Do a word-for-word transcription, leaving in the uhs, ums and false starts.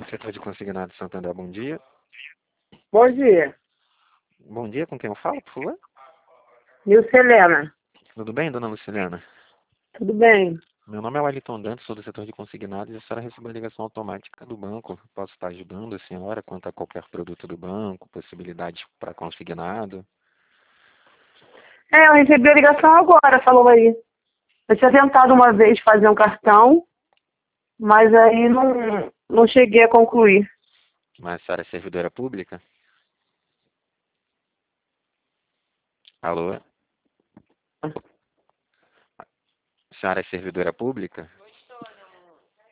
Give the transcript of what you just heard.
Setor de Consignado de Santander, bom dia. Bom dia. Bom dia, com quem eu falo, por favor? Nilce Helena. Tudo bem, dona Luciliana? Tudo bem? Meu nome é Wellington Dantas, sou do setor de consignados e a senhora recebeu a ligação automática do banco. Posso estar ajudando a senhora quanto a qualquer produto do banco, possibilidade para consignado? É, eu recebi a ligação agora, falou aí. Eu tinha tentado uma vez fazer um cartão, mas aí não, não cheguei a concluir. Mas a senhora é servidora pública? Alô? A senhora é servidora pública?